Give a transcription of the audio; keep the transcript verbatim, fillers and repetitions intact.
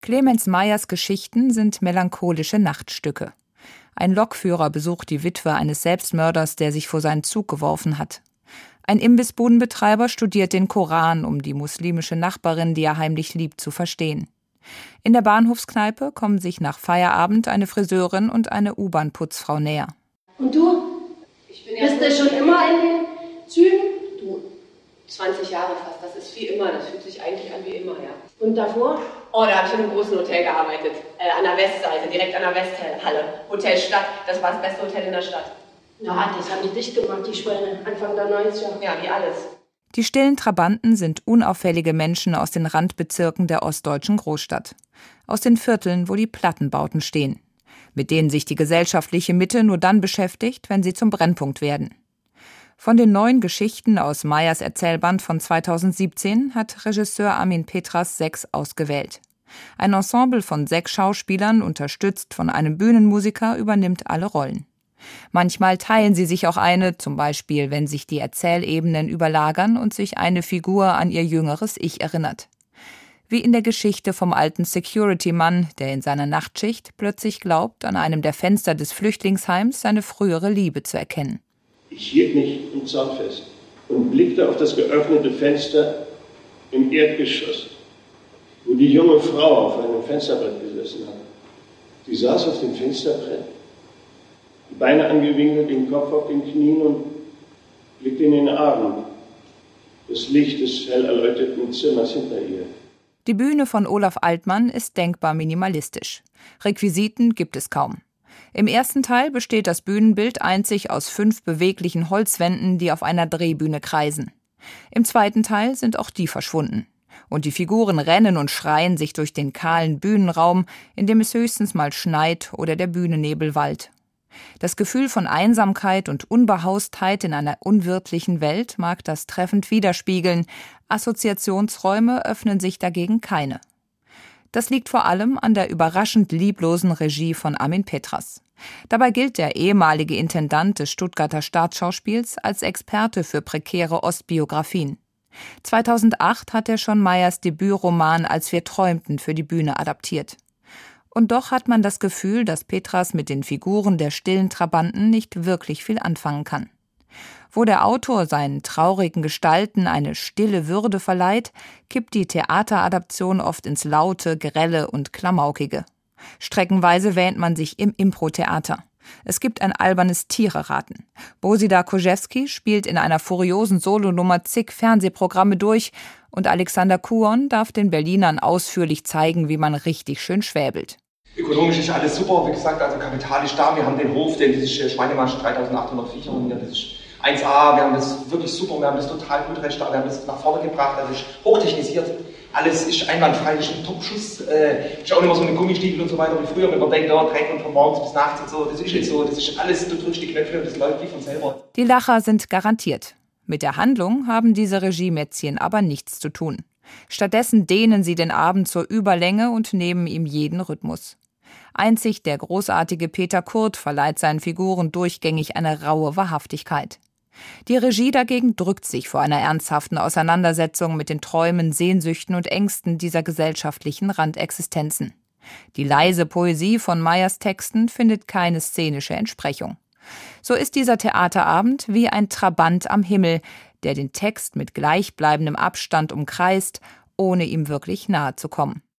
Clemens Mayers Geschichten sind melancholische Nachtstücke. Ein Lokführer besucht die Witwe eines Selbstmörders, der sich vor seinen Zug geworfen hat. Ein Imbissbudenbetreiber studiert den Koran, um die muslimische Nachbarin, die er heimlich liebt, zu verstehen. In der Bahnhofskneipe kommen sich nach Feierabend eine Friseurin und eine U-Bahn-Putzfrau näher. Und du? Ich bin ja Bist du schon immer in den Zügen? Du, zwanzig Jahre fast, das ist wie immer, das fühlt sich eigentlich an wie immer, ja. Und davor? Oh, da habe ich in einem großen Hotel gearbeitet, äh, an der Westseite, direkt an der Westhalle, Hotel Stadt, das war das beste Hotel in der Stadt. Na, das haben die dicht gemacht, die Schweine, Anfang der neunziger. Ja, wie alles. Die stillen Trabanten sind unauffällige Menschen aus den Randbezirken der ostdeutschen Großstadt. Aus den Vierteln, wo die Plattenbauten stehen. Mit denen sich die gesellschaftliche Mitte nur dann beschäftigt, wenn sie zum Brennpunkt werden. Von den neuen Geschichten aus Mayers Erzählband von zweitausendsiebzehn hat Regisseur Armin Petras sechs ausgewählt. Ein Ensemble von sechs Schauspielern, unterstützt von einem Bühnenmusiker, übernimmt alle Rollen. Manchmal teilen sie sich auch eine, zum Beispiel, wenn sich die Erzählebenen überlagern und sich eine Figur an ihr jüngeres Ich erinnert. Wie in der Geschichte vom alten Security-Mann, der in seiner Nachtschicht plötzlich glaubt, an einem der Fenster des Flüchtlingsheims seine frühere Liebe zu erkennen. Ich hielt mich im Zaun fest und blickte auf das geöffnete Fenster im Erdgeschoss, wo die junge Frau auf einem Fensterbrett gesessen hat. Sie saß auf dem Fensterbrett, die Beine angewinkelt, den Kopf auf den Knien und blickte in den Abend, das Licht des hell erleuchteten Zimmers hinter ihr. Die Bühne von Olaf Altmann ist denkbar minimalistisch. Requisiten gibt es kaum. Im ersten Teil besteht das Bühnenbild einzig aus fünf beweglichen Holzwänden, die auf einer Drehbühne kreisen. Im zweiten Teil sind auch die verschwunden. Und die Figuren rennen und schreien sich durch den kahlen Bühnenraum, in dem es höchstens mal schneit oder der Bühnennebel wallt. Das Gefühl von Einsamkeit und Unbehaustheit in einer unwirtlichen Welt mag das treffend widerspiegeln. Assoziationsräume öffnen sich dagegen keine. Das liegt vor allem an der überraschend lieblosen Regie von Armin Petras. Dabei gilt der ehemalige Intendant des Stuttgarter Staatsschauspiels als Experte für prekäre Ostbiografien. zweitausendacht hat er schon Mayers Debütroman Als wir träumten für die Bühne adaptiert. Und doch hat man das Gefühl, dass Petras mit den Figuren der stillen Trabanten nicht wirklich viel anfangen kann. Wo der Autor seinen traurigen Gestalten eine stille Würde verleiht, kippt die Theateradaption oft ins Laute, Grelle und Klamaukige. Streckenweise wähnt man sich im Impro-Theater. Es gibt ein albernes Tiereraten. Bosida Kojewski spielt in einer furiosen Solonummer zig Fernsehprogramme durch und Alexander Kuon darf den Berlinern ausführlich zeigen, wie man richtig schön schwäbelt. Ökonomisch ist alles super, wie gesagt, also Kapital ist da. Wir haben den Hof, den diese Schweinemarsch dreitausendachthundert Viecher und das ist eins A, wir haben das wirklich super, wir haben das total gut restauriert, wir haben das nach vorne gebracht, das ist hochtechnisiert. Alles ist einwandfrei, das ist ein Top-Schuss. Äh, ist auch nicht mehr so eine Gummistiefel und so weiter wie früher, wenn man denkt, da trägt man von morgens bis nachts und so. Das ist nicht so, das ist alles, du drückst die Knöpfe und das läuft wie von selber. Die Lacher sind garantiert. Mit der Handlung haben diese Regiemätzchen aber nichts zu tun. Stattdessen dehnen sie den Abend zur Überlänge und nehmen ihm jeden Rhythmus. Einzig der großartige Peter Kurt verleiht seinen Figuren durchgängig eine raue Wahrhaftigkeit. Die Regie dagegen drückt sich vor einer ernsthaften Auseinandersetzung mit den Träumen, Sehnsüchten und Ängsten dieser gesellschaftlichen Randexistenzen. Die leise Poesie von Mayers Texten findet keine szenische Entsprechung. So ist dieser Theaterabend wie ein Trabant am Himmel, der den Text mit gleichbleibendem Abstand umkreist, ohne ihm wirklich nahe zu kommen.